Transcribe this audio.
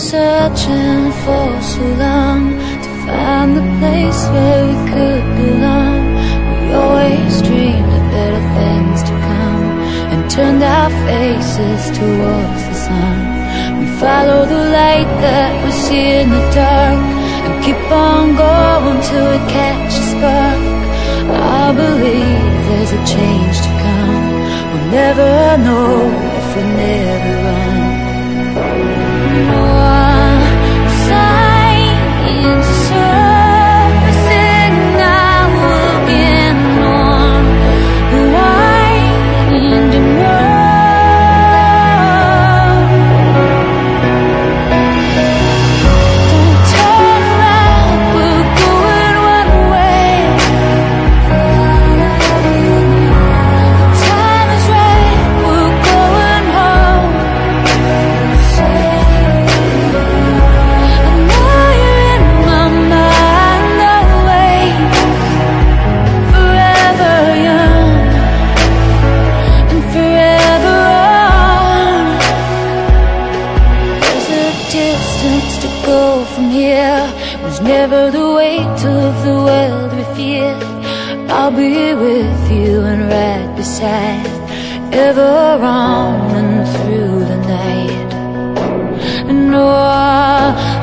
searching for so long to find the place where we could belong. We always dreamed of better things to come and turned our faces towards the sun. We follow the light that we see in the dark and keep on going till we catch a spark. I believe there's a change to come. We'll never know if we never run. No signs are surfacing now again on the winding road. Don't turn around, we're going one way. The time is right, we're going home. From here was never the weight of the world we feared. I'll be with you and right beside, ever on and through the night. No